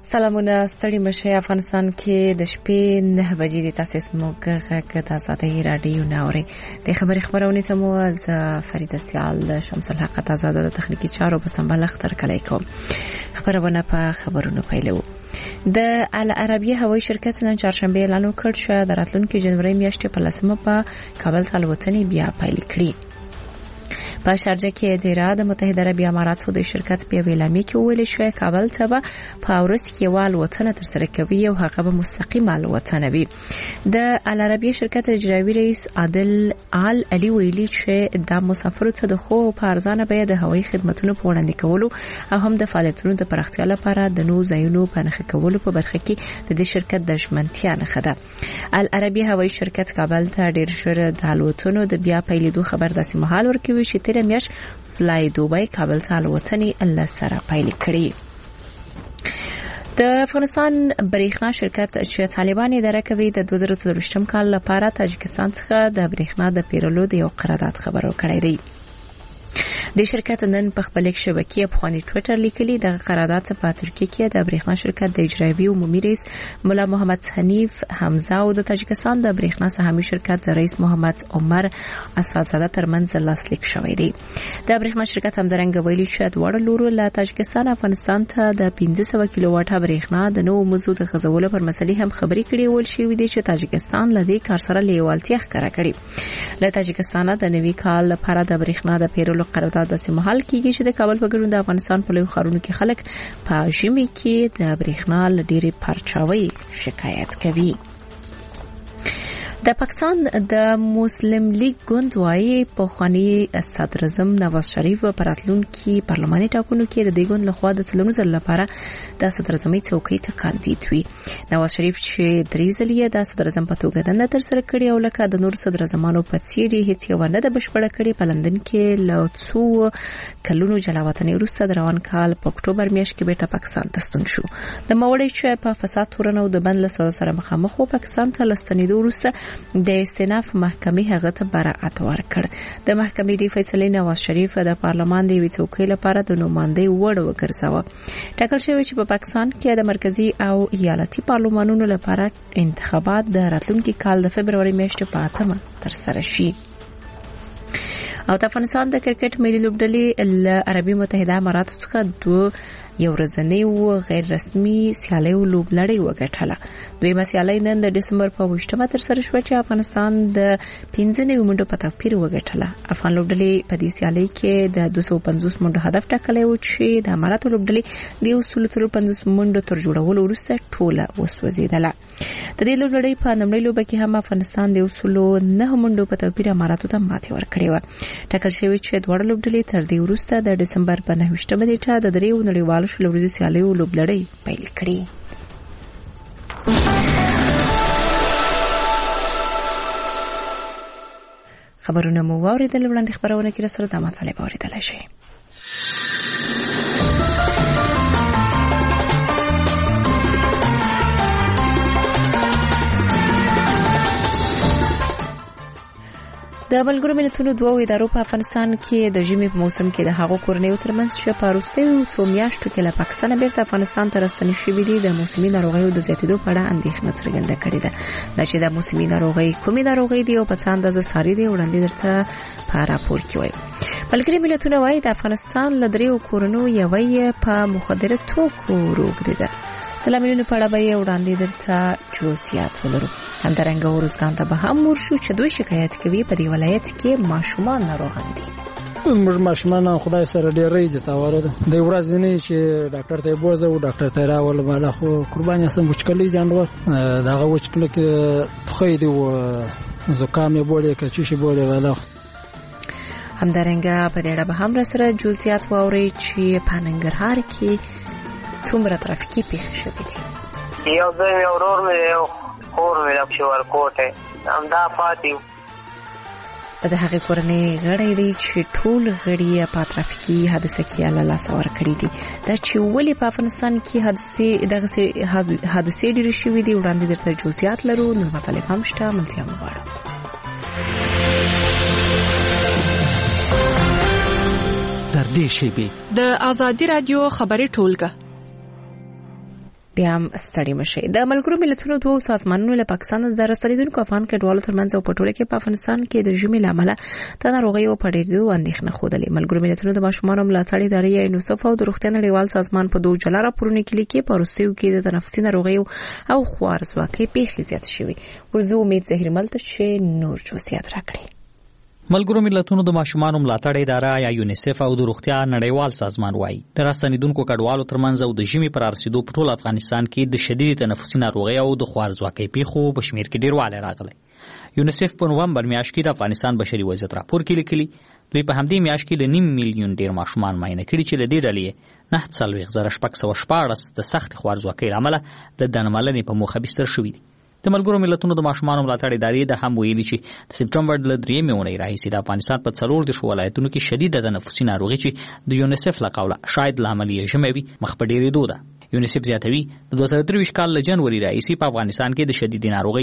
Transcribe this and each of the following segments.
سلامونه ستړي مشه. افغانستان کې د شپې 9 بجې د تاسیس موقع د آزادۍ رادیو ناوري د خبرونه ته مو از فریده سیال د شمس الحق آزاد د تخنیکی چارو په سمبال اختر کلی کوم. خبرونه په خبرونو پیلو. د العربیه هوایي شرکت نن چهارشنبه اعلان وکړ چې د راتلونکي جنوري میاشتې په لسمه په کابل ته الوتنې بیا پیل کړي. په شارجه کې د ایالات متحده عربی اماراتو د شرکت په ویلامي کې ویل شوی کابل ته په ورځ کې والوتنه تر سره کوي او هغه به مستقیم الوتنه وي. د العربیه شرکت اجرایي رئیس عادل آل علي ویلي چې د مسافرو ته د خو په ارزانه بیه د هوایي خدماتو په وړاندې کولو او هم د فعالیتونو د پراختیا لپاره د نوو ځایونو په نښه کولو په برخه کې د دې شرکت د ژمنتیا نښه ده. العربیه هوایي شرکت کابل ته ډیر ژر د الوتنو د بیا پیلېدو خبر داسې مهال ورکوي چې تیر میاشت فلای دوبای کابل ته الوتنې الله سره پیل کړي. د افغانستان برېښنا شرکت چې طالبان اداره کوي د 2023 کال لپاره تاجکستان څخه د برېښنا د پیرلو د یو قرارداد خبرو کړی دی. د شرکت نن په خپل شبکې په خواني ټوئیټر لیکلي د قرارداد په ترکیه کې د برېښنا شرکت د اجرایي عمومي رئیس مولا محمد حنیف حمزه او د تاجکستان د برېښنا سهامي شرکت د رئیس محمد عمر اساسزاده ترمنځ لاسلیک شوی دی. د برېښنا شرکت همدارنګه ویلي چې دواړه لورو له تاجکستان افغانستان ته د 1500 کیلو واټه برېښنا د نوو موضوع د غځولو پر مسلې هم خبرې کړې ول شي وي چې تاجکستان له دې کار سره لیوالتیا ښکاره کړې. له تاجکستان د نوي کال لپاره د برېښنا د پیرلو قرارداد د سیمهال کېږي چې د کابل په ګډون د افغانستان په لوی ښارونو کې خلک په ژمي کې د برېښنا لډيري پرچاوي شکایت کوي. د پاکستان د مسلم لیگ ګوند وايي په خواني صدر اعظم نواز شریف په راتلونکي پارلماني ټاکنو کې د دې ګوند لخوا د څلورو ځل لپاره د صدر اعظمي څوکۍ ته کاندید وي. نواز شریف چې درې ځلې د صدر اعظم په توګه دنده تر سره کړې او لکه د نور صدر اعظمانو په څیر هیڅ یو نه د بشپړه کړې په لندن کې له څو کلونو جلاوطنۍ وروسته د روان کال په اکتوبر میاشت کې بیرته پاکستان ته ستون شو. د موړی چې په فساد تورنو د بند له سره مخامخ و پاکستان ته لستنیدو وروسته د استئناف محکمې هغه ته براءت ورکړ. د محکمې د فیصلې نواز شریف د پارلمان د ویڅوکۍ لپاره د نوماندۍ وړ وګرځاوه. ټاکل شوی چې په پاکستان کې د مرکزی او ایالتي پارلمانونو لپاره انتخابات د راتلونکي کال د فبرवरी میاشتې په 8 تر سره شي. او د افغانستان د کرکټ ملي لوبډلې له عربي متحده اماراتو څخه یو ورځنی او غیر رسمي سیالي لوبلړۍ وګټله. دویمه سیالي نن د دسمبر په 28 تر سره شو چې افغانستان د 15 منډو په توپیر وګټله. افغان لوبډلې په دې سیالي کې د 250 منډو هدف ټاکلی و چې د اماراتو لوبډلې د 350 منډو تر جوړولو وروسته ټوله وسوځیدله. د دې لوبډلې په نومړي لوبه کې هم افغانستان د 9 منډو په توپیر اماراتو ته ماتې ورکړې و. ټاکل شوی چې دواړه لوبډلې تر دې وروسته د دسمبر په 9 نیټه د دریو نړیوالو شلوريزو سیالیو لوبلړۍ پیل کړي. خبرونه مو واوریدل. وړاندې خبرونه کې سره د مطالب اوریدل شي. د ملګرو ملتونو دوه ادارو په افغانستان کې د ژمي په موسم کې د هغو کورنیو ترمنځ چې په وروستیو څو میاشتو کې له پاکستان بیرته افغانستان ته راستنې شوي دي د موسمي ناروغیو د زیاتېدو په اړه اندېښنه څرګنده کړې ده. دا چې د موسمي ناروغۍ کومې ناروغۍ دي او په څه اندازه ساري دي وړاندې درته په راپور کې وایي. ملګري ملتونه وایي د افغانستان له دریو کورونو یوې په مخدره توکو روږدي ده. د لاملونو په اړه به وړاندې درته جزئیات ولرو. همدارنګه ورزګان ته به هم ورشو چې دوی شکایت کوي په دې ولایت کې ماشومان ناروغان دي. موږ ماشومان خدای سره ډېرې دي تاوره ده. د ورځې نه چې ډاکټر ته بوزه او ډاکټر ته راول مالا خو قرباني سم وچکلې جانور دغه وچکلې کې خو دې و زکام یې بوله کې چې شي بوله والا. همدارنګه په دې اړه به هم سره جزئیات واوري چې په ننګرهار کې څومره ترافیکي پیښې شوې دي. یو ځای اورور مې خور مې د شورکوټه همدا پاتې د هغې کورنۍ غړي دي چې ټول غړي په ترافیکي حادثه کې الله لاس ور کړی دي. دا چې ولې په افغانستان کې حادثې ډېرې شوې دي وړاندې درته جزئیات لرو. نو مطالب هم شته ملتیا مغواړم. تر دې شیبې د آزادي رادیو خبري ټولګه بیا هم ستړي مشي. د ملګرو ملتونو دوه سازمانونو له پاکستان د رسیدونکو افغان کډوالو ترمنځ او پټوله کې په افغانستان کې د ژمي لامل د ناروغیو په ډېرېدو اندېښنه خوده. ملګرو ملتونو د ماشومانو ملاتړ ادارې یونیسف او د روغتیا نړیوال سازمان په دوه جلا راپورونو کې لیکي په وروستیو کې د تنفسي ناروغیو او خوارځواکۍ پیښې زیات شوي. ورزو امید زهرمل ته چې نور جزئیات راکړي. ملګرو ملتونو د ماشومانو ملاتړ اداره یا یونیسف او د روغتیا نړیوال سازمان وایي د راستنیدونکو کډوالو ترمنځ او د ژمي پر رسیدو په ټول افغانستان کې د شدید تنفسي ناروغیو او د خوارځواکۍ پیښو په شمېر کې ډېروالی راغلی. یونیسف په نومبر میاشت کې د افغانستان بشري وضعیت راپور کې لیکلي دوی په همدې میاشت کې ل 9 میلیون ډېر ماشومان معاینه کړي چې له دې ډلې 9,614 د سخت خوارځواکۍ له امله د درملنې په موخه بستر شوي دي. د ملګرو ملتونو د ماشومانو ملاتړ ادارې د هم ویلي چې د سپټمبر له 3 میاشتې راهیسې د افغانستان په 14 ولایتونو کې شدید تنفسي ناروغي چې د یونیسف له قوله شاید لامل یې ژمی وي مخ په ډېرېدو ده. یونیسف زیاتوي د 2023 کال له جنوري راهیسې په افغانستان کې د شدید ناروغي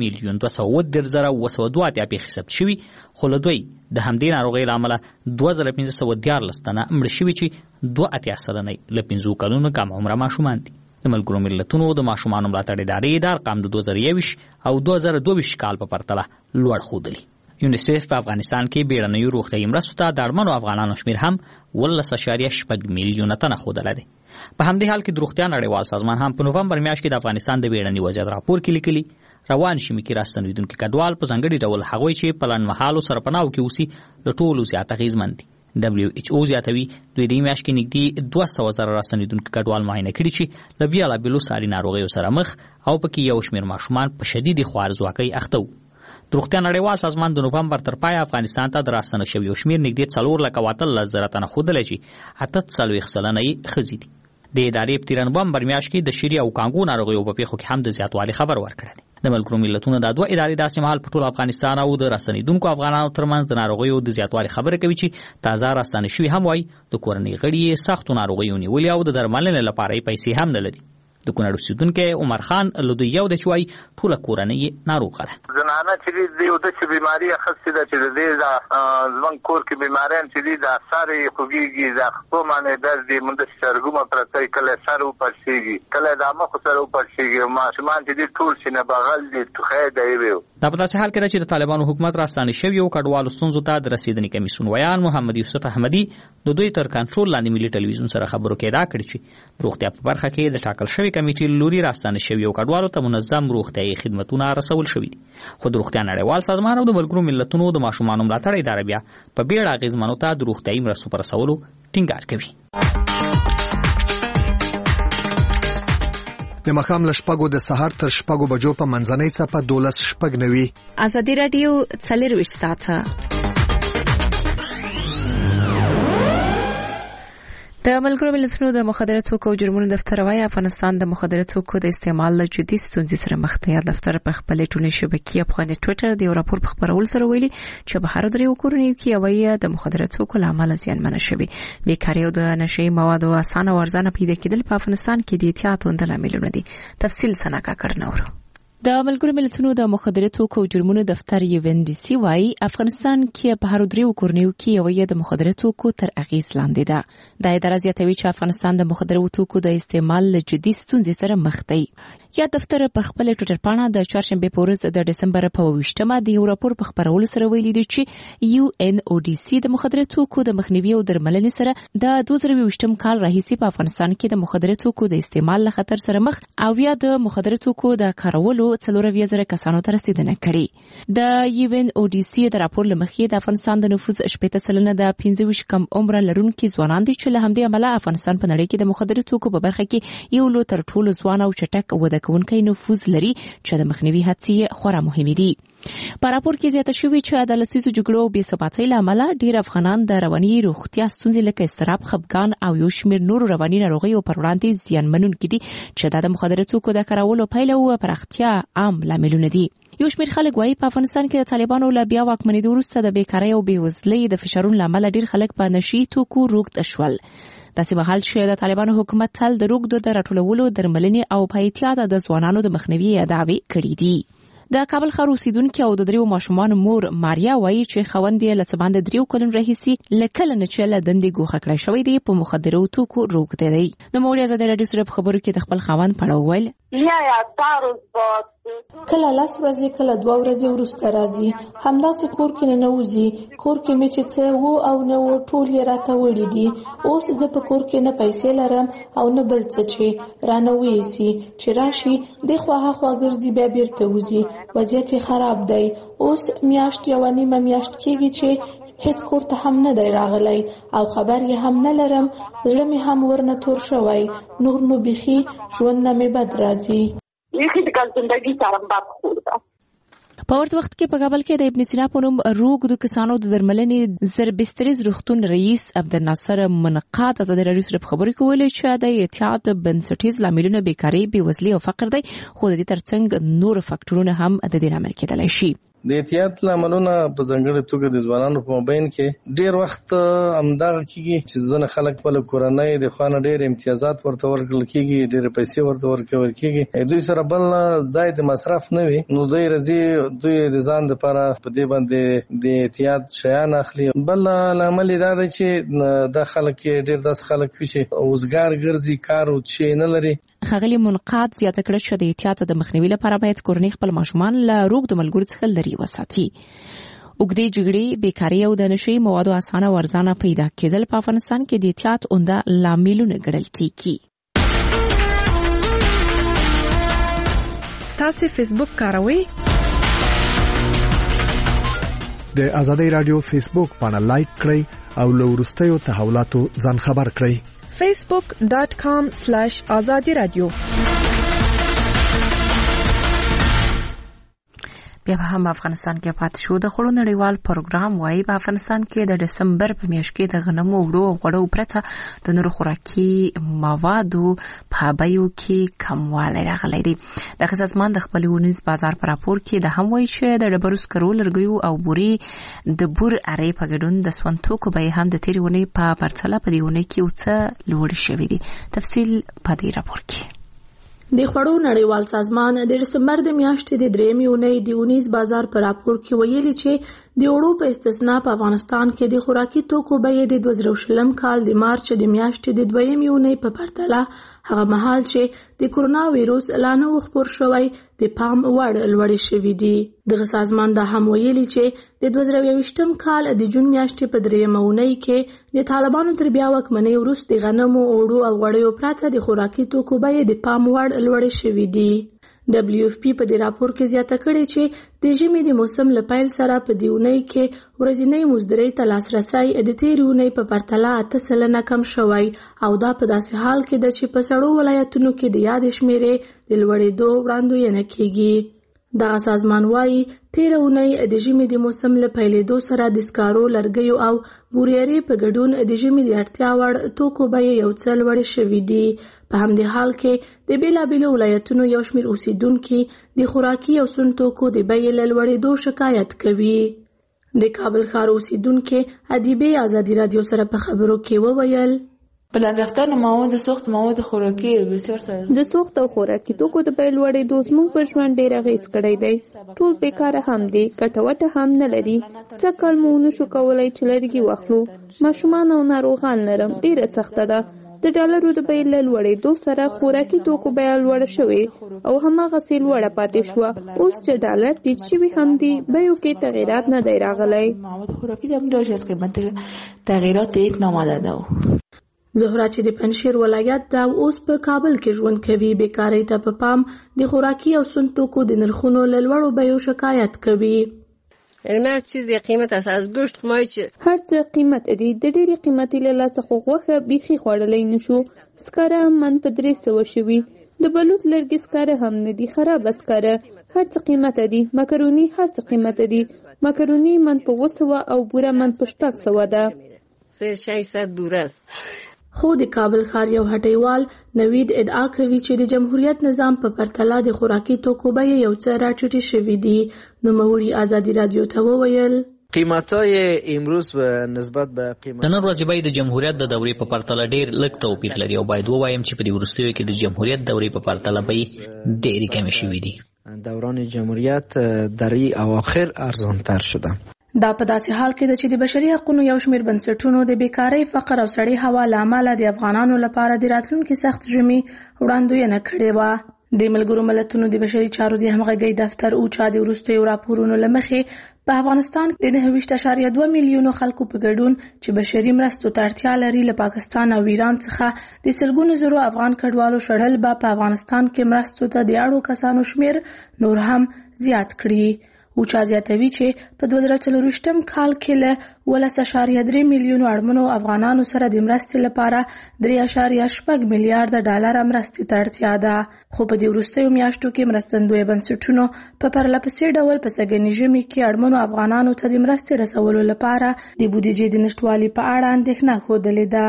1,272,282 پیښې ثبت شوي، خو له دوی د همدې ناروغۍ له امله 2,514 تنه مړه شوي چې 2.8% له 5 کلونو کم عمره ماشومان دي. د ملګرو ملتونو د ماشومانو ملاتړ ادارې د ارقام د 2021 او 2022 کال په پرتله لوړ ښودلي. یونیسف په افغانستان کې بیړنیو روغتیايي مرستو ته د اړمنو افغانانو شمېر هم 18.6 میلیونه تنه ښودلی دی. په همدې حال کې د روغتیا نړیوال سازمان هم په نومبر میاشت کې د افغانستان د بیړني وضعیت راپور کې لیکلي روان شمي کې راستنیدونکي کډوال په ځانګړي ډول هغوی چې په لنډمهالو سرپناهو کې اوسي له ټولو زیات اغېزمن دي. WHO زیاتوي دوی د میاشت کې نږدې 200,000 راستنیدونکي کډوال معاینه کړي چې له بېلابېلو ساري ناروغیو سره مخ او پکې یو شمېر ماشومان په شدیدې خوارځواکۍ اخته وو. د روغتیا نړیوال سازمان د نومبر تر پایه افغانستان ته د راستنه شویو شمېر نږدې 4,14,000 تنه ښودلی چې 48 سلنه یې ښځې دي. د ادارې په تېره نومبر میاشت کې د شیري او کانګو ناروغیو په پیښو کې هم د زیاتوالي خبر ورکړی دی. د ملګرو ملتونو د دوه ادارې داسې مهال په ټول افغانستان او د راستنیدونکو افغانانو ترمنځ د ناروغیو د زیاتوالي خبره کوي چې تازه راستنه شوي هم وایي د کورنۍ غړي یې سختو ناروغیو نیولي او د درملنې لپاره یې پیسې هم نه لري. د کونړ اوسېدونکی عمر خان له دوی یو دی چې وایي ټوله کورنۍ یې ناروغه ده. زنانه چې دی یو د چې بیماري اخیستې ده چې د دې زموږ کور کې بیماریان چې دي د سر یې خوږېږي، د خپو باندې درد دی، مونږ سرګومه پرته کله سر وپړسېږي، کله د مخ سر وپړسېږي، ماشومان چې دي ټول سینه بغل دي ټوخی دی وي. دا په داسې حال کې ده چې د طالبانو حکومت راستانه شوي او کډوالو ستونزو ته د رسېدنې کمیسیون ویان محمد یوسف احمدي د دوی تر کنټرول لاندې ملي ټلویزیون سره خبرو کې ادعا کړې چې د روغتیا په برخه کې د ټاکل شوې کمیټې له لوري راستانه شوي او کډوالو ته منظم روغتیايي خدمتونه رسول شوي دي. خو د روغتیا نړیوال سازمان او د ملګرو ملتونو د ماشومانو ملاتړ اداره بیا په بیړه اغېزمنو ته د روغتیايي مرستو په رسولو ټینګار کوي. د ماښام له 6 د سهار تر 6 بجو په منځنۍ څپه 12:09. ازادي رادیو 24 ساعته د ملګرو ملتونو د مخدره توکو او جرمونو دفتر وايي افغانستان د مخدره توکو د استعمال له جدي ستونزې سره مخ دی. دفتر په خپل ټولنیزې شبکې په ټوئیټر د یو راپور په خبرولو سره ویلي چې په هر درې کورنیو کې یوه د مخدره توکو له امله زیانمنه شوې. بیکاري او د نشهیي موادو اسانه او ارزانه پیدا کېدل په افغانستان کې د احتیاط غوندې لاملونه دي. تفصیل سناکا کړنورو د ملګرو ملتونو د مخدره توکو او جرمونو دفتر UNODC وايي افغانستان کې په هر درې کورنیو کې یوه د مخدره توکو تر اغېز لاندې ده. د اداره زیاتوي چې افغانستان د مخدره توکو د استعمال له جدي ستونزې سره مخ دی. یا دفتر په خپل ټوئیټر پاڼه د چهارشنبه په ورځ د دسمبر په 28مه د یو راپور په خبرولو سره ویلي دی چې UNODC د مخدره توکو د مخنیوي او درملنې سره د 2020 کال راهیسې په افغانستان کې د مخدره توکو د استعمال له خطر سره مخ او یا د مخدره توکو د کارولو 4,000 کسانو ته رسیدنه کړې. د UNODC د راپور لمخې د افغانستان د نفوس 80% د 25 کم عمر لرونکي ځوانان دي چې له همدې امله افغانستان په نړۍ کې د مخدره توکو په برخه کې یو لو تر ټولو ځوان او چټک وده کوونکی نفوذ لري چې د مخنیوي هڅې خورا مهمې دي. په راپور کې زیاته شوې چې د لسیزو جګړو او بې ثباتۍ له امله ډېر افغانان د رواني روغتیا ستونزې لکه اضطراب، خپګان او یو شمېر نورو رواني ناروغیو پر وړاندې زیانمنونکي دي چې د مخدره توکو د کارولو پایله او پراختیا عام لاملونه دي. یو شمېر خلک وایي په افغانستان کې د طالبانو له بیا واکمنېدو وروسته د بیکارۍ او بېوزلۍ د فشارونو له امله ډېر خلک په نشهیي توکو روږد شول. داسې مهال چې د طالبانو حکومت تل د روږدو د راټولولو، درملنې او په احتیاط د ځوانانو د مخنیوي ادعاوې کړې دي. د کابل ښار اوسیدونکو او د دریو ماشومان مور ماریا وایي چې خوند یې له څه باندې 3 کلونو راهیسې له کله نه چې له دندې ګوښه کړی شوی دی په مخدرو توکو روږدی دی. د نوموړي ازادي راډیو سره په خبرو کې د خپل خاوند په اړه وویل کله 10 ورځې کله 2 ورځې وروسته راځي، همداسې کور کې نه وځي. کور کې مې چې څه وو او نه وو ټول یې راته وړي دي. اوس زه په کور کې نه پیسې لرم او نه بل څه چې رانه ویسي چې راشي د خواها خوا ګرځي بیا بیرته وځي. وضعیت یې خراب دی. اوس میاشت یو نیمه میاشت کېږي چې هیڅ کور ته هم نه دی راغلی او خبر یې هم نه لرم. زړه مې هم ورنه تور شوی. نور نو بیخي ژوند نه مې بد راځي. په ورته وخت کې په کابل کې د ابن سینا په نوم روږدو کسانو د درملنې زربستریز روغتون رئیس عبدالناصر منقاد ازادي راډیو سره په خبرو کې ویلي چې د اعتیاد بنسټیز لاملونه بیکاري، بېوزلي او فقر دی، خو د دې ترڅنګ نور فاکټورونه هم د دې لامل کېدلی شي. د احتیاط لاملونه په ځانګړې توګه د ځوانانو په مابین کې ډیر وخت همدغه کېږي چې ځنه خلک خپل کورنۍ د خوا نه ډیر امتیازات ورته ورکړل کېږي، ډیر پیسې ورته ورکول کېږي. دوی سره بل ځای د مصرف نه وي، نو دوی راځي دوی د ځان لپاره په دې باندې د احتیاط شیان اخلي. بل لامل دا دی چې د خلک ډیر داس خلک وي چې اوسګار ګرځي، کار او چې نه لري. ښاغلي منقاد زیاته کړه چې د احتیاط د مخنیوي لپاره باید کورنۍ خپل ماشومان له روږدو ملګرو څخه لرې وساتي. اوږدې جګړې، بیکاري او د نشهیي موادو اسانه او ارزانه پیدا کېدل په افغانستان کې د احتیاط عمده لاملونه ګڼل کېږي. تاسو فیسبوک کاروئ؟ د ازادي راډیو فیسبوک باندې لایک کړئ او له وروستیو تحولاتو ځان خبر کړئ. facebook.com/azadi radio. بیا هم افغانستان کې پاتې شو. د خړو نړیوال پروګرام وايي په افغانستان کې د دسمبر په میاشت کې د غنمو، وړو او غوړو پرته د نورو خوراکي موادو په بیو کې کموالی راغلی دی. د سازمان د خپل ونیز بازار پر راپور کې د هم وایي چې د ډبرو سکرو، لرګیو او بوري د بور ارې په ګډون د سون توکو بیې هم د تیرې ونې په پرتله په دې ونې کې څه لوړې شوې دي. تفصیل په دې راپور کې. د خړو نړیوال سازمان د دسمبر د میاشتې د 3 اونۍ د ونیز بازار پر راپور کې ویلي چې د وړو په استثنا په افغانستان کې د خوراکي توکو بیې د 2020 کال د مارچ د میاشتې د 2 اونۍ په پرتله هغه مهال چې د کورونا وایروس اعلان خپور شوی د پام وړ لوړې شوې دي. دغه سازمان دا هم ویلي چې د 2020 کال د جون میاشتې په 3 اونۍ کې د طالبانو تر بیا واکمنۍ وروسته د غنمو، وړو او غوړیو پرته د خوراکي توکو بیې د پام وړ لوړې شوې دي. WFP په دې راپور کې زیاته کړې چې د ژمي د موسم له پیل سره په دې اونۍ کې ورځنی مزدورۍ ته لاسرسی د تېرې اونۍ په پرتله 8% کم شوی او دا په داسې حال کې ده چې په سړو ولایتونو کې د یاد شمیرې د لوړېدو وړاندوینه کېږي. دغه سازمان وايي تېره اونۍ د ژمي د موسم له پیلېدو سره د سکارو، لرګیو او بورياري په ګډون د ژمي د اړتیا وړ توکو بیې یو څه لوړې شوې دي. په همدې حال کې د بیلابیلو ولایتونو یو شمېر اوسیدونکي د خوراکي او سون توکو د بیې له لوړېدو شکایت کوي. د کابل ښار اوسیدونکي ادیبې ازادي راډیو سره په خبرو کې وویل بلند رفتن مواد سوخت، مواد خوراکي بسیار سره د سوخت او خوراکي توکو د بیې لوړېدو زموږ پر ژوند ډېر اغېز کړی دی. ټول بیکاره هم دي، ګټوټه هم نه لري. څه کال مو نشو کولی چې لرګي واخلو. ماشومان او ناروغان لرم، ډېره سخته ده. د ډالرو د بیې له لوړېدو سره خوراکي توکو بیه لوړه شوې او هماغسې لوړه پاتې شوه. اوس چې ډالر ټیټ شوي هم دي، بیو کې تغیرات نه دی راغلی. مواد خوراکي هم داشت از قیمت تغییرات یک نامده ده. زهرا چې د پنځشیر ولایت دا اوس په کابل کې ژوند کوي، بیکاری ته په پام د خوراکي او سون توکو د نرخونو له لوړو بیو شکایت کوي. هر چیز قیمت از گوشت مایچ هر څه قیمت دي. د ډېری قیمتي له لاسه خو غوښه بیخي خوړلی نشو. سکاره من په 300 شوي. د بلوط لرګي سکاره هم نه دي، خراب سکاره. هر څه قیمت دي. مکروني هر څه قیمت دي. مکروني من په 200 او بوره من په 600 ده. 600 بوره است. خو د کابل ښار یو هټیوال نوید ادعا کوي چې د جمهوریت نظام په پرتله د خوراکي توکو بیې یو څه راټیټې شوې دي. نوموړي ازادي راډیو ته وویل قیمتای امروز به نسبت به قیمت د نن ورځې بیې د جمهوریت د دورې په پرتله ډېر لږ توپیر لري او باید ووایم چې په دې وروستیو کې د جمهوریت دورې په پرتله بیې ډېرې کمې شوې دي. دوران جمهوریت در این اواخر ارزانتر شده. دا په داسې حال کې ده چې د بشري حقوقو یو شمېر بنسټونو د بیکارۍ، فقر او سړې هوا له امله د افغانانو لپاره د راتلونکي سخت ژمي وړاندوینه کړې وه. د ملګرو ملتونو د بشري چارو د همغږۍ دفتر اوچا د وروستیو راپورونو له مخې په افغانستان کې د 9.2 میلیونو خلکو په ګډون چې بشري مرستو ته اړتیا لري له پاکستان او ایران څخه د سلګونو زرو افغان کډوالو شړل به په افغانستان کې مرستو ته د اړو کسانو شمیر نور هم زیات کړي. اوچا زیاتوي چې په 2024 کال کې له 13.3 میلیونو اړمنو افغانانو سره د مرستې لپاره 3.8 میلیارډ ډالر مرستې ته اړتیا ده. خو په دې وروستیو میاشتو کې مرستندوی بنسټونو په پرلپسې ډول په سږني ژمي کې اړمنو افغانانو ته د مرستې رسولو لپاره د بودیجې د نشټوالي په اړه اندېښنه ښودلې ده.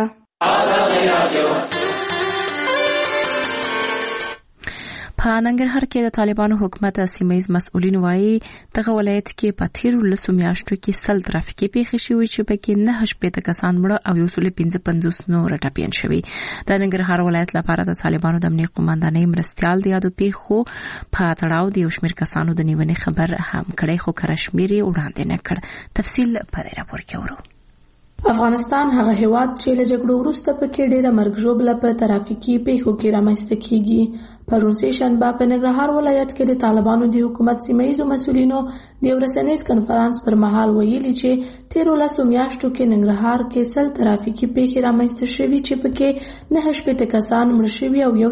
په ننګرهار کې د طالبانو حکومت سیمه‌ییز مسؤلین وایي دغه ولایت کې په تیرو 10 میاشتو کې 100 ترافیکي پیښې شوې چې پکې 9 کسان مړه او 155 نور ټپیان شوي. د ننګرهار ولایت لپاره د طالبانو د امنیت قومندانۍ مرستیال د یادو پیښو په تړاو د یو شمېر کسانو د نیونې خبر هم کړی، خو کرشمیر یې وړاندې نه کړ. تفصیل په دې راپور کې ورو. افغانستان هغه هیواد چې له جګړو وروسته پکې ډېره مرګ ژوبله په ترافیکي پیښو کې رامنځته کیږي. پرون سه شنبه په ننګرهار ولایت کې د طالبانو د حکومت سیمه‌ییزو مسؤلینو د یو رسنیز کنفرانس پر مهال ویلي چې تیرو 10 میاشتو کې ننګرهار کې 100 ترافیکي پیښې رامنځته شوي چې پکې 9 کسان مړه شوي او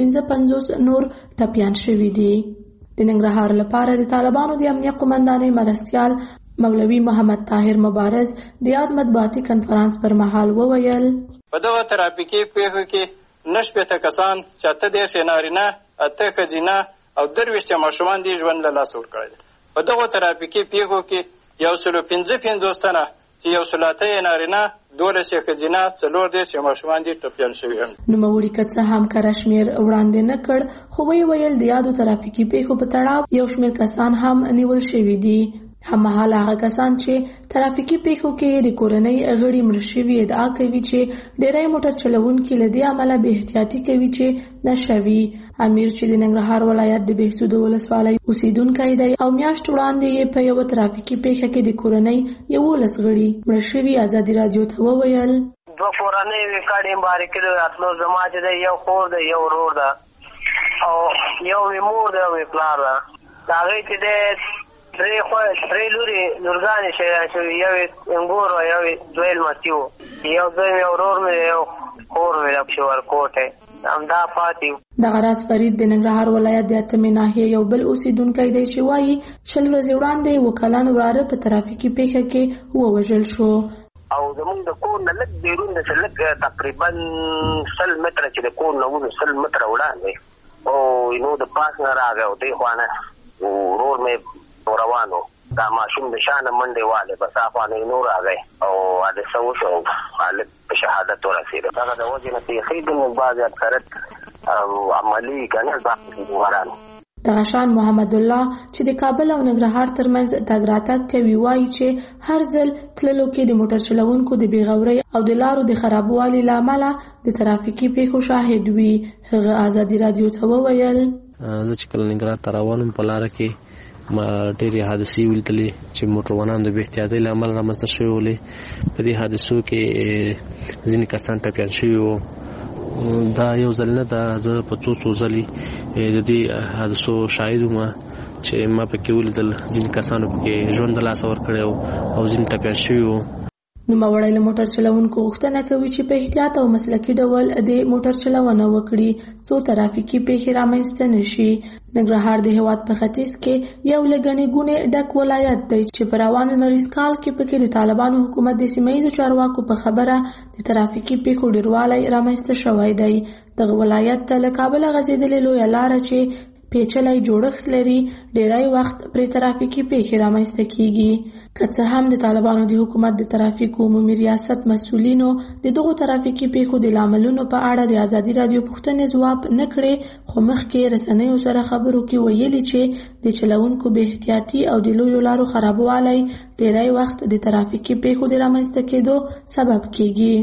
155 نور ټپیان شوي دي. د ننګرهار لپاره د طالبانو د امنیت قومندانۍ مرستیال مولوي محمد طاهر مبارز د یاد مطبوعاتي کنفرانس پر مهال وویل په دغه ترافیکي پیښو کې 9 کسان چې 8 نارینه 8 ښځینه او 23 ماشومان دي ژوند له لاسه ورکړل. په دغه ترافیکي پیښو کې 155 تنه چې 108 نارینه 12 ښځینه 14 ماشومان دي ټپیان شوي هم. نوموړي که څه هم کرشمیر وړاندې نه کړ، خو ویل د یادو ترافیکي پیښو په تړاو یو شمېر کسان هم نیول شوي دي. هممهاله هغه کسان چې ترافیکي پیښو کې د کورنۍ غړي مړه شوي ادعا کوي چې ډېری موټر چلوونکي له دې امله بې احتیاطي کوي چې نشه وي. امیر چې د ننګرهار ولایت د بهسود ولسوالۍ اوسیدونکی دی او میاشت وړاندې یې په یوه ترافیکي پیښه کې د کورنۍ 11 غړي مړه شوي ازادي راډیو ته وویل 2 کورنۍ وکړې مبارک د اتلو زما چې د یو خور د یو ورور ده او یو مور ده او پلار ده. دا غي چې د درې لوري نورګانې شوي، یو انګور او یو دویل مسیو، یو دویم یو ورور مې یو خور مې د ورکوټې همدا پاتې. دغه راز فرید د ننګرهار ولایت د اتمې ناحیې یو بل اوسیدونکی دی چې وایي 20 ورځې وړاندې یو کلن وراره په ترافیکي پیښه کې ووژل شو. او زمونږ د کور نه لږ بیرون د لږ تقریبا 100 متره چې د کور نه وځو 100 متره وړاندې او نو د پاس نه راغی او دی خوانه ورور مې روانو دا ماشوم د شانه منډې واله بس اخوانه نور راغی او د سوشو حالت په شهادت ورسېده. دا د وجه نه پیښې د بعض اکثرت عملی کنه ځکه ورانه دغه شان محمد الله چې د کابل او ننګرهار ترمنځ تګ راتګ کوي وایي چې هر ځل تللو کې د موټر چلوونکو د بیغورۍ او د لارو د خرابوالي له امله د ترافیکي پیښو شاهد وي. هغه ازادي راډیو ته وویل زه چې کله ننګرهار ته روانم په لاره کې ما ډېرې حادثې ولیدلې چې موټروانان د بې احتیاطۍ له امله رامنځته شوې ولې. په دې حادثو کې ځینې کسان ټپیان شوي وو. دا یو ځل نه ده، زه په څو ځلې د دې حادثو شاهد وم چې ما پکې ولیدل ځینې کسانو پکې ژوند د لاسه ورکړی او ځینې ټپیان شوي وو. نوموړی له موټر چلوونکو غوښتنه کوي چې په احتیاط او مسلکي ډول د موټر چلونه وکړي څو ترافیکي پیښې رامنځته نشي. ننګرهار د هېواد په ختیځ کې یو له ګڼې ګوڼې ډک ولایت دی چې په روان لمریز کال کې پکې د طالبانو حکومت د سیمه‌ییزو چارواکو په خبره د ترافیکي پیښو ډېروالی رامنځته شوی دی. دغه ولایت ته له کابله غځېدلې لویه لاره چې پیچلی جوړښت لري ډیری وخت پرې ترافیکي پیښې رامنځته کیږي. که څه هم د طالبانو د حکومت د ترافیکو عمومي ریاست مسؤلینو د دغو ترافیکي پیښو د لاملونو په اړه د ازادي راډیو پوښتنې ځواب نه کړې، خو مخکې رسنیو سره خبرو کې ویلي چې د چلوونکو بې احتیاطي او د لویو لارو خرابوالی ډیری وخت د ترافیکي پیښو د رامنځته کېدو سبب کیږي.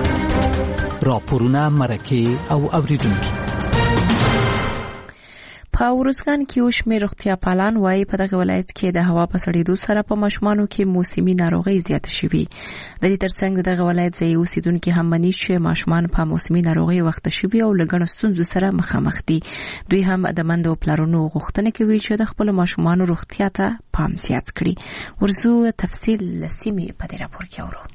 راپورونه، مرکې او اوریدونکي په ورزګان کې یو شمېر روغتیا پالان وایي په دغه ولایت کې د هوا په سړېدو سره په ماشومانو کې موسمي ناروغۍ زیاته شوي. د دې ترڅنګ دغه ولایت ځایي اوسیدونکي هم مني چې ماشومان په موسمي ناروغۍ وخته شوي او له ګڼو ستونزو سره مخامخ دي. دوی هم د مندو پلارونو غوښتنه کوي چې د خپلو ماشومانو روغتیا ته پام زیات کړي. ورزو تفصیل لسیمې په دې راپور کې اورو.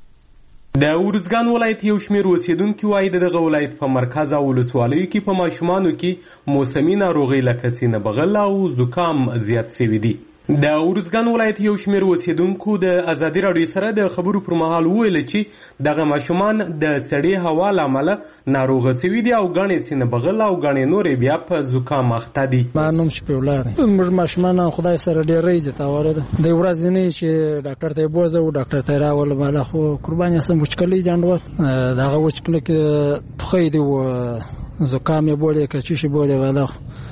د ورزګان ولایت یو شمېر اوسیدونکي وایي دغه ولایت په مرکز او ولسوالیو کې په ماشومانو کې موسمي ناروغۍ لکه سینه بغل او زکام زیات شوي دي. د ورزګان ولایت یو شمېر اوسیدونکو د ازادي راډیو سره د خبرو پر مهال وویل چې دغه ماشومان د سړې هوا له امله ناروغه شوي دي او ګڼې سینه بغل او ګڼې نورې بیا په زکام اخته دي. ما نوم شفیع الله دی. موږ ماشومان خدای سره ډېر عزت اورده. د ورځې نه چې ډاکټر ته بوزه او ډاکټر ته راول بالا خو قرباني سم وچکلی جانور دغه وچکل کې تخې دی او زکام یې بوله کې چې شی بوله بالا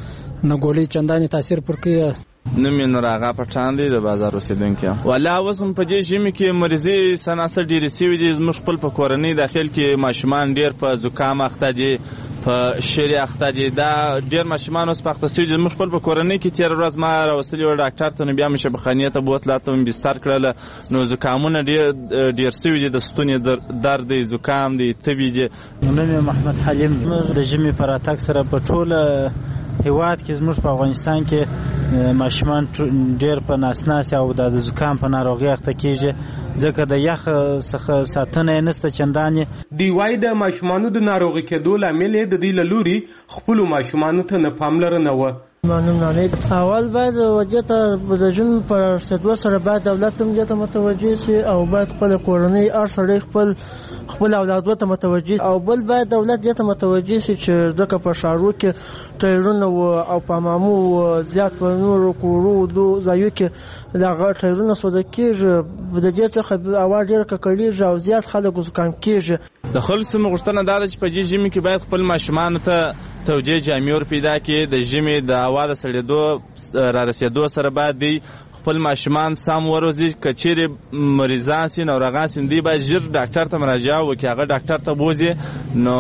نه ګولې چنداني تاثیر پر کې نوم یې نور آغا پټان دی د بازار اوسیدونکی. والا اوس هم په دې ژمي کې مریضي سناسر ډېرې سوي دي. زموږ خپل په کورنۍ داخل کې ماشومان ډېر په زکام اخته دي، په شری اخته دي. دا ډېر ماشومان اوس په اخته سوي دي. زموږ خپل په کورنۍ کې تېره ورځ ما راوستلي وه ډاکټر ته، نو بیا مې شفاخانې ته بوتله، هلته مې بستر کړله. نو زکامونه ډېر سوي دي، د ستوني درد دی، زکام دی، تبې دي. نوم یې محمد حلیم. د ژمي په راتګ سره په ټوله هیواد کې زموږ په افغانستان کې ماشومان ډېر په ناسناس او د زکام په ناروغۍ اخته کېږي، ځکه د یخ څخه ساتنه یې نشته چندانې. دوی وایي د ماشومانو د ناروغي کېدو لامل یې د دوی له لوري خپلو ماشومانو ته نه پاملرنه وه. معلوم نه دی. اول باید وجه ته د ژوند په رسېدو سره باید دولت هم دې ته متوجه سي او باید خپل کورنۍ هر سړی خپل اولادو ته متوجه، او بل باید دولت دې ته متوجه سي چې ځکه په ښارو کې ټایرونه او په مامو زیات په نورو کورو ځایو کې دغه ټایرونه سوده کېږي، د دې څخه هوا ډېره ککړېږي او زیات خلک زکام کېږي. د خلکو څخه غوښتنه دا ده چې په دې ژمي کې باید خپل ماشومانو ته توجیه جامې ور پیدا کړي. د ژمي د هوا د سړېدو را رسېدو سره باید دی خپل ماشومان سم وروزي. که چیرې مریضان سي، ناروغان سي، دوی باید ژر ډاکټر ته مراجعه وکړي، هغه ډاکټر ته بوځي. نو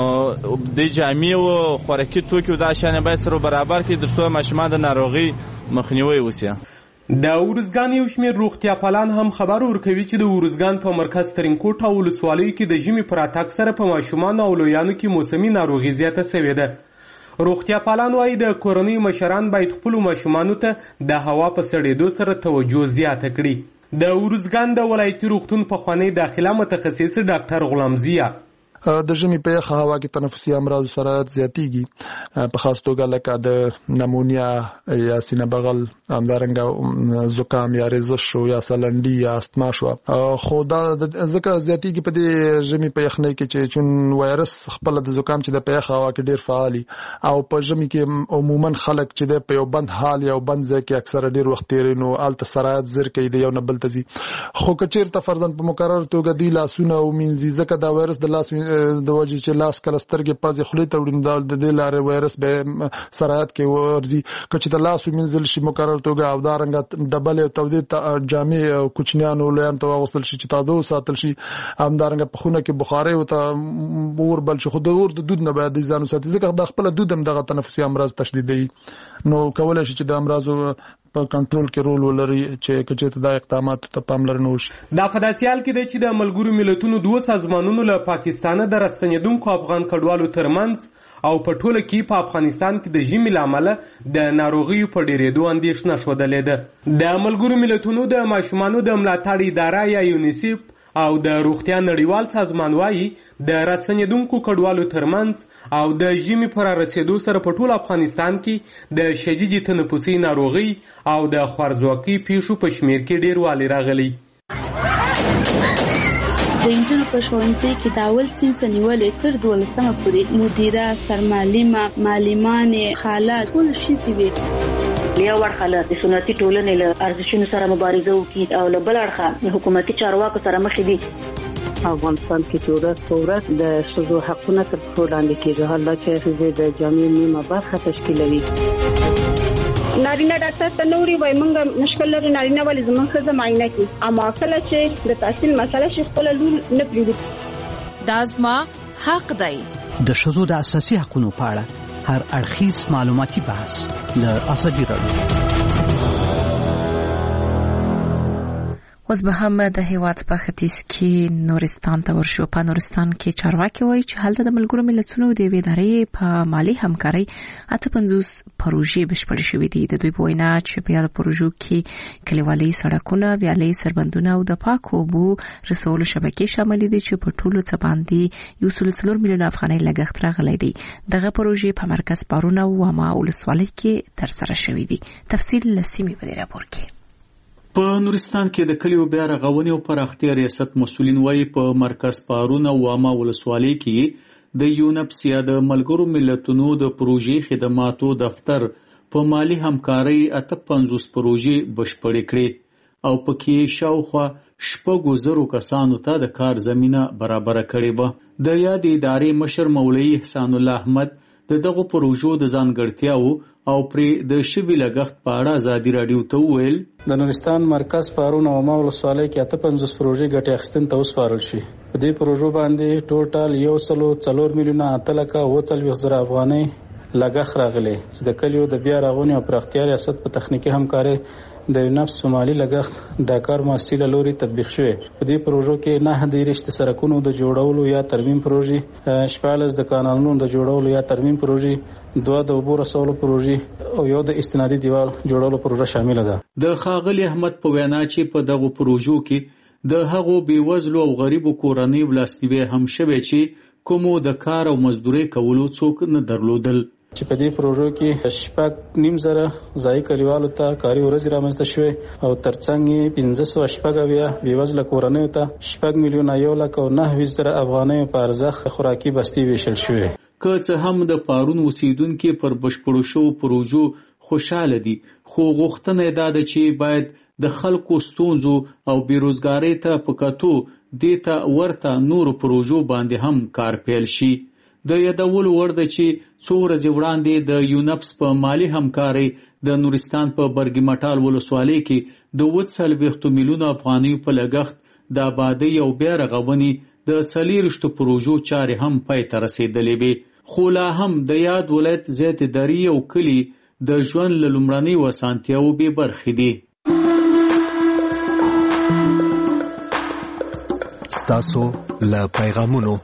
د جامې او خوراکي توکي او دا شیان باید سره برابر کړي تر څو ماشومان د ناروغۍ مخنیوی وسي. د ورزګان یو شمېر روغتیا پالان هم خبر ورکوي چې د ورزګان په مرکز ترینکوټ او ولسوالیو کې د ژمي په راتګ سره په ماشومانو او لویانو کې موسمي ناروغي زیاته شوې ده. روغتیا پالان وایي د کورنۍ مشران باید خپلو ماشومانو ته د هوا په سړېدو سره توجه زیاته کړي. د ورزګان د ولایتي روغتون پخوانی داخله متخصص ډاکټر غلام ضیا د ژمي په یخه هوا کې تنفسي امراض سره زیاتېږي، په خاص توګه لکه د نمونیا یا سینه بغل، همدارنګه زکام یا رزش شو یا سلنډي یا استما شو. خو دا ځکه زیاتېږي په دې ژمي په یخنۍ کې چې چون وایرس خپل د زکام چې د په یخه هوا کې ډېر فعالي، او په ژمي کې عموما خلک چې د په یو بند حال یا بند ځای کې اکثره ډېر وخت تیري، نو هلته سرایت زر کوي د یو نه بل ته ځي. خو که چېرته فرضاً په مقرره توګه دوی لاسونه ومینځي، ځکه دا وایرس د لاس د وجې چې لاس کله سترګې پزې خولې ته وړي، د دې لارې وایرس به سرایت کې ورځي. که چې د لاس ومینځل شي مقرره توګه، او دارنګه ډبلې تودې جامې کوچنیانو لویانو ته واغوستل شي چې تاوده وساتل شي، همدارنګه په خونه کې بخارۍ ورته اور بل شي. خو د اور د دود نه باید ځان وساتي، ځکه د خپله دود هم دغه تنفسي امراض تشدیدوي، نو کولی شي چې د امراضو په کنټرول کې رول ولري چې کچې دا اقدامات ته پاملرنه وشي. دا په داسې حال کې دی چې د ملګرو ملتونو دوه سازمانونو له پاکستانه د راستنېدونکو افغان کډوالو ترمنځ او په ټوله کې په افغانستان کې د ژمي له امله د ناروغیو په ډېرېدو اندېښنه ښودلې ده. د ملګرو ملتونو د ماشومانو د ملاتړ اداره یا یونیسیف او د روغتیا نړیوال سازمان وایي د راستنېدونکو کډوالو ترمنځ او د ژمي په رارسېدو سره په ټول افغانستان کې د شدیدې تنفسي ناروغۍ او د خوارځواکۍ پیښو په شمېر کې ډېروالی راغلی. د انجونو په ښوونځي کې د اول صنف نیولې تر 12مه پورې مدیره، سرمعلمه، معلمانې، خاله ټول ښځې وې. یو اړخه د سنتي ټولنې له ارزښتونو سره مبارزه وکړي او له بل اړخه د حکومتي چارواکو سره مخ دي. افغانستان کې چې ورځ په ورځ د ښځو حقونه تر پښو لاندې کېږي، حالا چې ښځې د جامعې نیمه برخه تشکیلوي. نارینه ډاکټر ته نوري وای مونږ مشکل لري، نارینه ولې زموږ ښځه معاینه کوي، اما کله چې د تحصیل مسله شي خپل لور نه پریږدي. دا زما حق دی. د ښځو د اساسي حقوقو په اړه هر اړخیز معلوماتي بحث له ازادي راډیو. اوس به هم د هیواد په ختیځ کې نورستان ته ورشو. په نورستان کې چارواکي وایي چې هلته د ملګرو ملتونو د ادارې په مالی همکارۍ 58 پروژې بشپړې شوې دي. د دوی په وینا چې په یاد پروژو کې کلیوالي سړکونه، ویالې، سربندونه او د پاکو اوبو رسولو شبکې شامل دي چې په ټولو څه باندې 1.4 میلیون افغانۍ لګښت راغلی دی. دغه پروژې په مرکز پارون او واما ولسوالۍ کې ترسره شوې دي. تفصیل لسیمې په دې راپور کې. په نورستان کې د کلیو بیا رغونې او پراختیا ریاست مسؤلین وایي په مرکز پارون او واما ولسوالۍ کې د یونپس یا د ملګرو ملتونو د پروژې خدماتو دفتر په مالی همکارۍ 58 پروژې بشپړې کړې او پکې شاوخوا 6,000 کسانو ته د کار زمینه برابره کړې وه. د یاد ادارې مشر مولوي احسان الله احمد د دغه پروژو د ځانګړتیاو او پرې د شوي لګښت په اړه ازادي راډیو ته وویل. د نورستان مرکز پارون او واما ولسوالۍ کې 58 پروژې ګټې اخیستنې ته وسپارل شي. په دې پروژو باندې ټوټال 1.4 میلیونه 8,40,000 افغانۍ لګښت راغلی چې د کلیو د بیا رغونې او پراختیا ریاست په تخنیکی همکارۍ د یونپس په مالی لګښت ډاکار مؤسسې له لوري تطبیق شوی. په دې پروژو کې 9 د سړکونو د جوړولو یا ترمیم پروژې، 14 د کانالونو د جوړولو یا ترمیم پروژې، 2 د اوبو رسولو پروژې او 1 د استنادي دیوال جوړولو پروژه شامل ده. د ښاغلي احمد په وینا چې په دغه پروژو کې د هغو بیوزلو او غریبو کورنۍ ولاسنیوی هم شوی چې کومو د کار او مزدوري کولو څوک نه درلودل. چې په دې پروژو کې 6,900 ځای کلیوالو ته کاري ورځې رامنځته شوې او ترڅنګ 1580 بیوزله کورنیو ته 6,109,000 افغانۍ په ارزښت خوراکي بستي ویشل شوې. که څه هم د پارون اوسیدونکو پر بشپړو شو پروژو خوشاله دي، خو غوښتنه دا ده چې باید د خلکو ستونزو او بیروزګاری ته پکاتو دیتا ورته نور پروژو باندې هم کار پیل شي. د یادولو وړ ده چې څو ورځې وړاندې د یونپس په مالی همکارۍ د نورستان په برګمټال ولسوالۍ کې د 40 میلیون افغانۍ په لګښت د آبادۍ او بیا رغونې د 40 پروژو چارې هم پای ته رسیدلې وي. خو لا هم د یاد ولایت زیات دری او کلی د ژوند له لومړنۍ وسانتیاو بې برخې دي. ستاسو له پیغامونو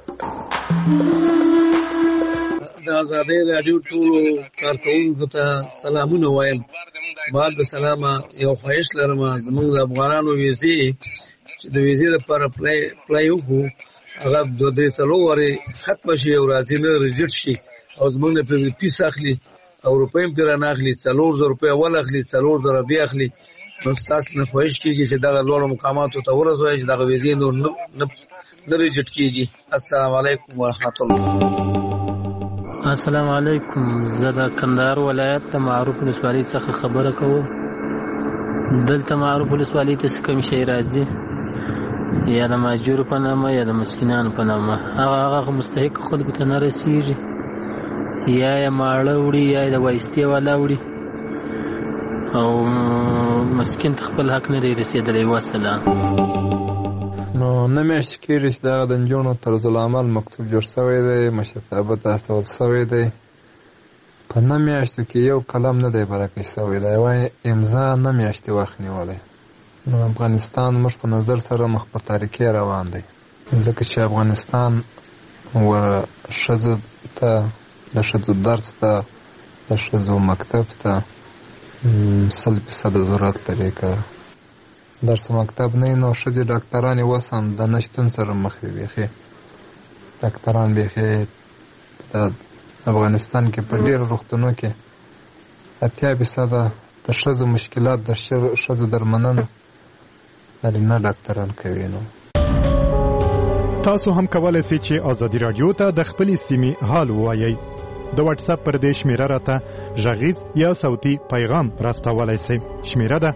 د ازادۍ راډیو ټولو کارکوونکو ته سلامونه وایم. بعد د سلامه یو خواهش لرم، زموږ د افغانانو ویزې چې د ویزې لپاره اپلای وکړو هغه 2-3 ورځې ختمه شي او راځي نه ریجیکټ شي او زموږ نه پرې پیس اخلي او روپۍ هم پرې نه اخلي، 4,000 روپۍ اول اخلي، 4,000 بیا اخلي. نو ستاسو نه خواهش کېږي چې دغه لوړو مقاماتو ته ورسوئ چې دغه ویزې نور نه ریجیکټ کېږي. السلام علیکم ورحمت الله. السلام علیکم. زه د کندهار ولایت د معروف ولسوالۍ څخه خبره کوم. دلته معروف ولسوالۍ ته کوم شی راځي یا د ماجور په نامه یا د مسکینانو په نامه هغه مستحق خلکو ته نه رسیږي، یا یې ماړه وړي یا یې د وایستې والا وړي او مسکین ته خپل حق نه دی رسېدلی. وسلام. نو نه میاشتې کېږي چې دغه د نجونو طرز العمل مکتوب جوړ شوی دی، مشرتابه ته استول شوی دی. په 9 میاشتو کې یو قلم نه دی برکه شوی دی، یوه امضا 9 میاشتې وخت نیولی. نو افغانستان موږ په نظر سره مخ پر تاریکۍ روان دی، ځکه چې افغانستان ښځو ته د ښځو درس ته د ښځو مکتب ته 100% ضرورت لري. که درس مکتب نه نو ښځې ډاکټرانې اوس هم د نشتون سره مخ دي. بیخي ډاکټران بیخي د افغانستان کې په ډېرو روغتونو کې 80% د ښځو مشکلات د ښځو درملنه نارینه ډاکټران کوي. نو تاسو هم کولای شئ چې ازادي راډیو ته د خپلې سیمې حال ووایئ. د واتس اپ پر دې شمیره راته غږیز یا صوتي پیغام راستولای شئ. شمیره ده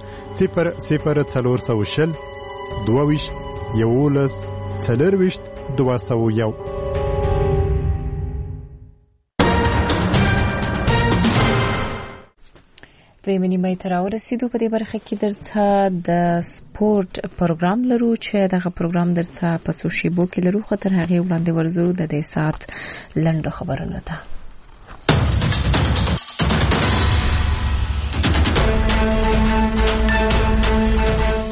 00420 22 11 24 201. دویمه نیمه ته راورسېدو. په دې برخه کې درته د سپورت پروګرام لرو چې دغه پروګرام درته په څو شیبو کې لرو، خو تر هغې وړاندې ورځو د دې ساعت لنډو خبرونو ته.